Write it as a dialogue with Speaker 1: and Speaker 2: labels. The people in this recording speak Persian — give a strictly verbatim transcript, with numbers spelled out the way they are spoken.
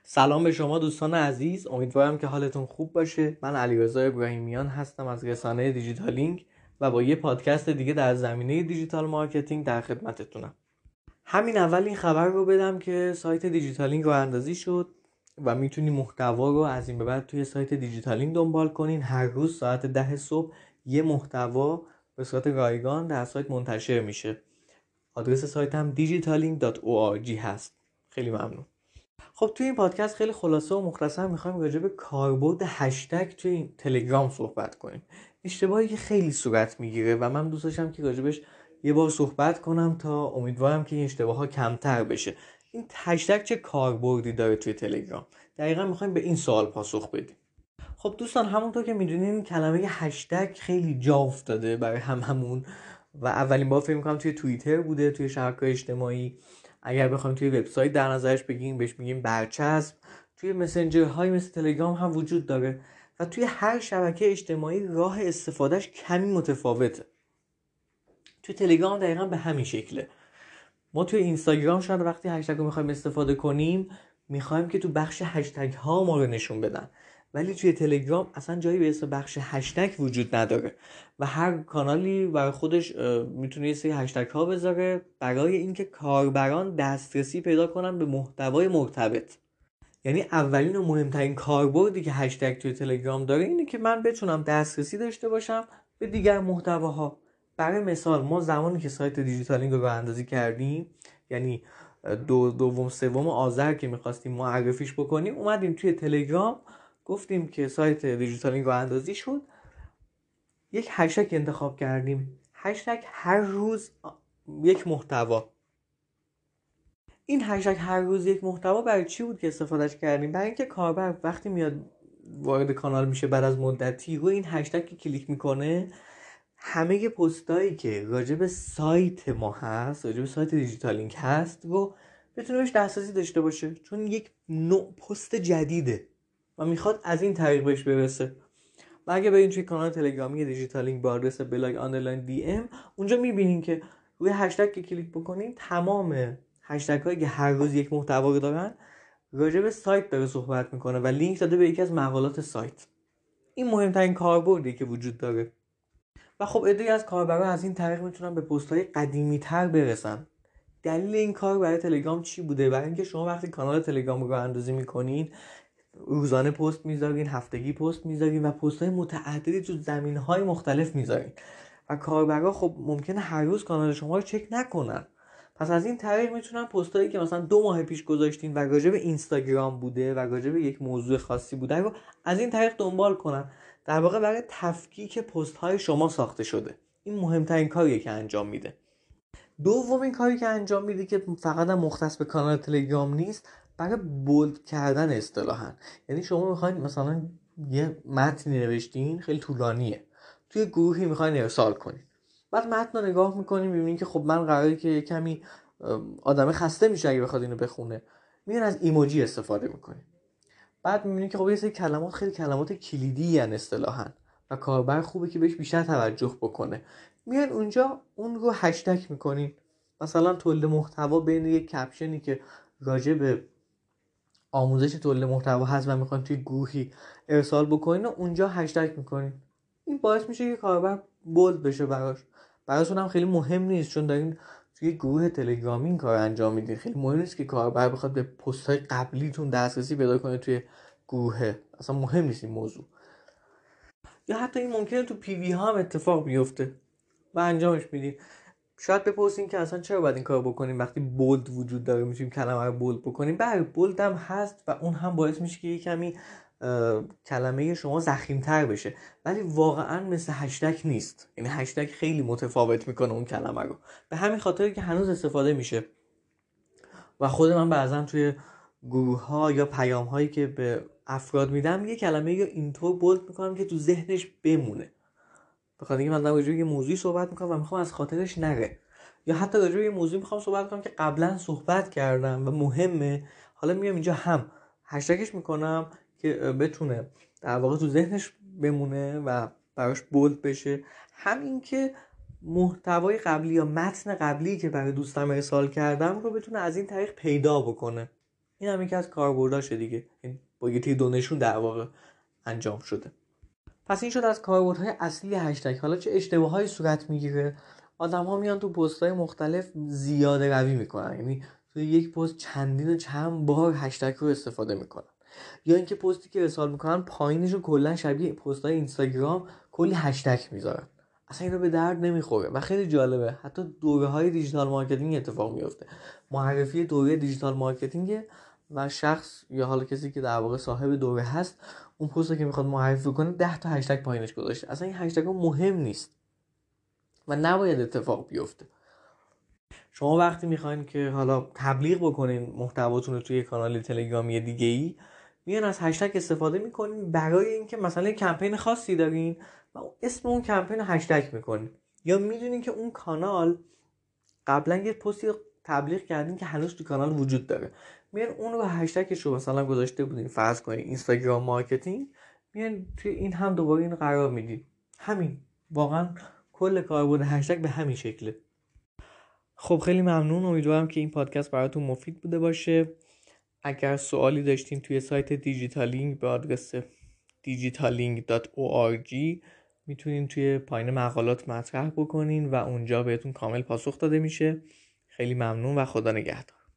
Speaker 1: سلام به شما دوستان عزیز، امیدوارم که حالتون خوب باشه. من علیرضا ابراهیمیان هستم از رسانه دیجیتالینگ و با یه پادکست دیگه در زمینه دیجیتال مارکتینگ در خدمتتونم. همین اول این خبر رو بدم که سایت دیجیتالینگ راه اندازی شد و میتونی محتوا رو از این به بعد توی سایت دیجیتالینگ دنبال کنین. هر روز ساعت ده صبح یه محتوا به صورت رایگان در سایت منتشر میشه. آدرس سایت هم دیجیتالینگ دات او آر جی هست. خیلی ممنون. خب توی این پادکست خیلی خلاصه و مختصر میخوایم راجع به کاربرد هشتگ توی تلگرام صحبت کنیم. اشتباهی که خیلی صورت میگیره و من دوست داشتم که راجبش یه بار صحبت کنم تا امیدوارم که این اشتباه ها کمتر بشه. این هشتگ چه کاربردی داره توی تلگرام؟ دقیقا میخوایم به این سوال پاسخ بدیم. خب دوستان، همونطور که میدونین کلمه هشتگ خیلی جا افتاده برای هم همون و اولین بار فکر میکنم توی توییتر بوده، توی شبکه‌های اجتماعی. اگر بخوایم توی وبسایت در نظرش بگیریم بهش میگیم برچسب. توی مسنجرهای مثل تلگرام هم وجود داره و توی هر شبکه اجتماعی راه استفادهش کمی متفاوته. توی تلگرام دقیقا به همین شکله. ما توی اینستاگرام شاید وقتی هشتگ رو میخوایم استفاده کنیم میخوایم که تو بخش هشتگ ها ما رو نشون بدن، ولی توی تلگرام اصلا جایی به اسم بخش هشتگ وجود نداره و هر کانالی برای خودش میتونه یه سری هشتگ ها بذاره برای اینکه کاربران دسترسی پیدا کنن به محتوای مرتبط. یعنی اولین و مهمترین کاربردی که هشتگ توی تلگرام داره اینه که من بتونم دسترسی داشته باشم به دیگر محتواها. برای مثال ما زمانی که سایت دیجیتالینگ رو راه اندازی کردیم، یعنی دو دوم سوم آذر که می‌خواستیم معرفیش بکنیم، اومدیم توی تلگرام گفتیم که سایت دیجیتالینگ راه اندازی شد، یک هشتگ انتخاب کردیم. هشتگ هر روز یک محتوا. این هشتگ هر روز یک محتوا برای چی بود که استفادهش کردیم؟ برای اینکه کاربر وقتی میاد وارد کانال میشه بعد از مدتی روی این هشتگ که کلیک میکنه، همه پستایی که راجع به سایت ما هست، راجع به سایت دیجیتالینگ هست رو بتونه بهش دسترسی داشته باشه، چون یک نوع پست جدیده و میخواد از این طریق بهش برسه. و اگه برین توی کانال تلگرامی دیجیتالینگ با آدرس بلاگ آندرلاین دی ام، اونجا میبینین که روی هشتگ که کلیک بکنین تمام هشتگ هایی که هر روز یک محتوا رو دارن راجع به سایت داره صحبت میکنه و لینک داده به یکی از مقالات سایت. این مهمترین کاربردی که وجود داره و خب عده‌ای از کاربرا از این طریق میتونن به پست‌های قدیمی‌تر برسن. دلیل این کار برای تلگرام چی بوده؟ برای اینکه شما وقتی کانال تلگرام رو اندازی میکنین روزانه پست میذارین، هفتگی پست میذارین و پست‌های متعددی تو زمینه‌های مختلف میذارین و کاربرا خب ممکنه هر روز کانال شما رو چک نکنن. پس از این طریق میتونن پستایی که مثلا دو ماه پیش گذاشتین و راجع به اینستاگرام بوده و راجع به یک موضوع خاصی بوده رو از این طریق دنبال کنن. در واقع برای تفکیک پست‌های شما ساخته شده. این مهمترین کاریه که انجام میده. دومین کاری که انجام میده که فقط هم مختص به کانال تلگرام نیست، برای بولد کردن اصطلاحاً. یعنی شما میخواین مثلا یه متنی نوشتین خیلی طولانیه، توی گروهی میخواین ارسال کنین، بعد متن رو نگاه میکنین میبینین که خب من قراره که یه کمی آدم خسته میشه اگه بخواد اینو بخونه، میان از ایموجی استفاده میکنین. بعد میبینین که خب یه سری کلمات خیلی کلمات کلیدی ان اصطلاحاً و کاربر خوبه که بهش بیشتر توجه بکنه، میان اونجا اون رو هشتگ میکنین. مثلا تولید محتوا بین یک کپشنی که راجع به آموزش تولید محتوا هست و میخواین توی گروهی ارسال بکنین و اونجا هشتگ میکنین. این باعث میشه که کاربر بولد بشه براش. براتون هم خیلی مهم نیست چون دارین توی گروه تلگرامی این کار انجام میدین. خیلی مهم نیست که کاربر بخواد به پست‌های قبلیتون دسترسی پیدا کنه توی گروه، اصلا مهم نیست این موضوع. یا حتی این ممکنه تو پی وی ها هم اتفاق بیفته و انجامش میدین. شاید بپرسین که اصلا چرا باید این کار بکنیم وقتی بولد وجود داره، میتونیم کلمه رو بولد بکنیم. بله بولد هم هست و اون هم باعث میشه که یه کمی کلمه شما ضخیم‌تر بشه، ولی واقعا مثل هشتگ نیست. یعنی هشتگ خیلی متفاوت میکنه اون کلمه رو، به همین خاطر که هنوز استفاده میشه و خود من بعضا توی گروه ها یا پیام هایی که به افراد میدم یه کلمه یا اینطور بولد میکنم که تو ذهنش بمونه، بخاطر اینکه من در راجع به یه موضوعی صحبت میکنم و میخوام از خاطرش نره، یا حتی راجع به یه موضوعی میخوام صحبت کنم که قبلا صحبت کردم و مهمه، حالا میام اینجا هم هشتگش میکنم که بتونه در واقع تو ذهنش بمونه و براش بولد بشه. همین که محتوای قبلی یا متن قبلی که برای دوستم ارسال کردم رو بتونه از این طریق پیدا بکنه. این هم یکی از کاربرداشه دیگه، این با یه تیر دو نشون در واقع انجام شده. پس این شد از کاربردهای اصلی هشتگ. حالا چه اشتباهایی صورت میگیره؟ آدم‌ها میان تو پست‌های مختلف زیاده روی میکنن، یعنی تو یک پست چندین و چند بار هشتگ رو استفاده میکنن، یا اینکه پستی که ارسال میکنن پایینش رو کلا شبیه پست‌های اینستاگرام کلی هشتگ میذارن. اصلا اینو به درد نمیخوره و خیلی جالبه. حتی دوره‌های دیجیتال مارکتینگ اتفاق میفته. معرفی دوره دیجیتال مارکتینگ و شخص یا حالا کسی که در واقع صاحب دوره هست، اون پستی که میخواد معرفی کنه ده تا هشتگ پایینش گذاشته. اصلا این هشتگ ها مهم نیست و نباید اتفاق بیفته. شما وقتی میخواین که حالا تبلیغ بکنین محتواتون رو توی کانال تلگرامی دیگه ای، میان از هشتگ استفاده میکنین برای اینکه مثلا کمپین خاصی دارین و اسم اون کمپین رو هشتگ میکنین، یا میدونین که اون کانال قبلا یه پستی تبلیغ کردین که هنوز تو کانال وجود داره، میان اون رو هشتگش رو مثلا گذاشته بودین، فرض کنین اینستاگرام مارکتینگ، میان توی این هم دوباره این قرار میدین. همین واقعا کل کاربرد هشتگ به همین شکله. خب خیلی ممنون، امیدوارم که این پادکست براتون مفید بوده باشه. اگر سوالی داشتین توی سایت دیجیتالینگ به آدرس دیجیتالینگ دات او آر جی میتونین توی پایین مقالات مطرح بکنین و اونجا بهتون کامل پاسخ داده میشه. خیلی ممنون و خدا نگهدار.